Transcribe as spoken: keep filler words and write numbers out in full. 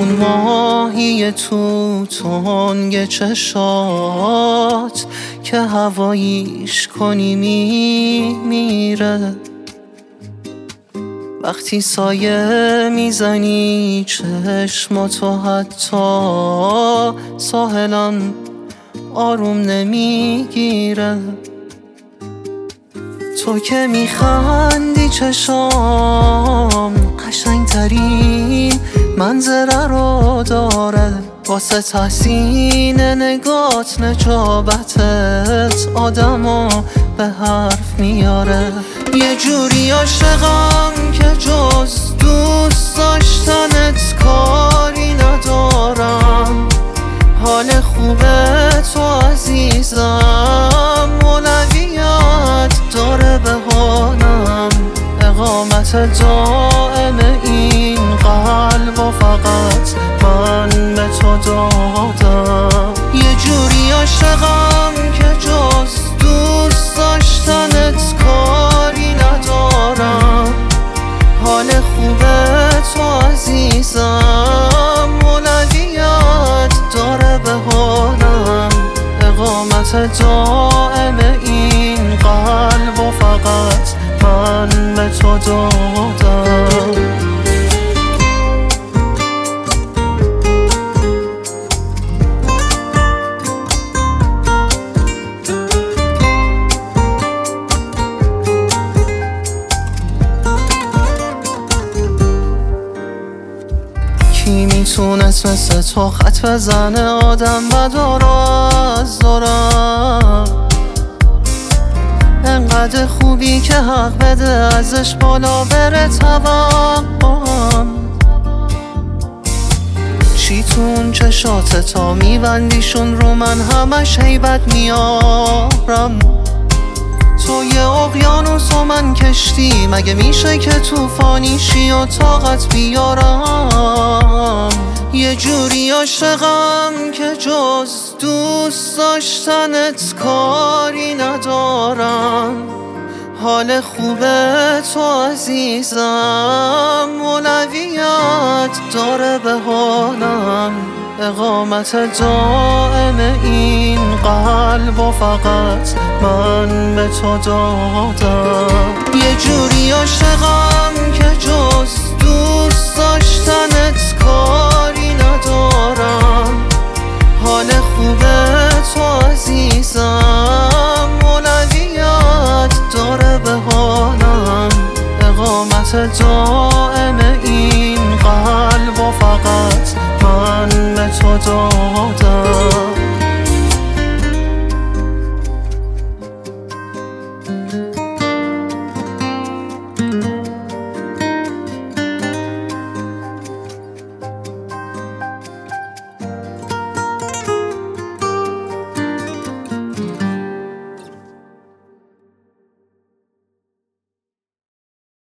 این ماهی تو تنگ چشات که هواییش کنی میمیره. وقتی سایه میزنی چشماتو حتی ساحلم آروم نمیگیره. تو که میخندی چشام قشنگترین منظره رو داره. واسه تحسین نگات نجابتت آدمو به حرف میاره. یه جوری عاشقم که جز دوست داشتنت کاری ندارم. حال خوبه تو عزیزم اولویت داره به حالم. اقامت دائم این قلب و فقط من به تو دادم. یه جوری عاشقم که جز دوست داشتنت کاری ندارم. حال خوبه تو عزیزم اولویت داره به حالم. اقامت دائم این قلب و فقط من به تو دادم. کی میتونست مثل تو خط بزنه آدم بدارو از دارم. انقدر خوبی که حق بده ازش بالا بره توقعم. چی تو اون چشات تا میبندیشون رو من همش هیبت میارم. تو یه اقیانوس و من کشتی مگه میشه که توفانی شی و طاقت بیارم. یه جوری عاشقم که جز دوست داشتنت کاری ندارم. حال خوبه تو عزیزم اولویت داره به حالم. اقامت دائم این قلب و فقط من به تو دادم. یه جوری عاشقم که جز دوست داشتنت کاری ندارم. حال خوبه تو عزیزم اولویت داره به حالم. اقامت دائم این قلب و فقط من به تو دادم.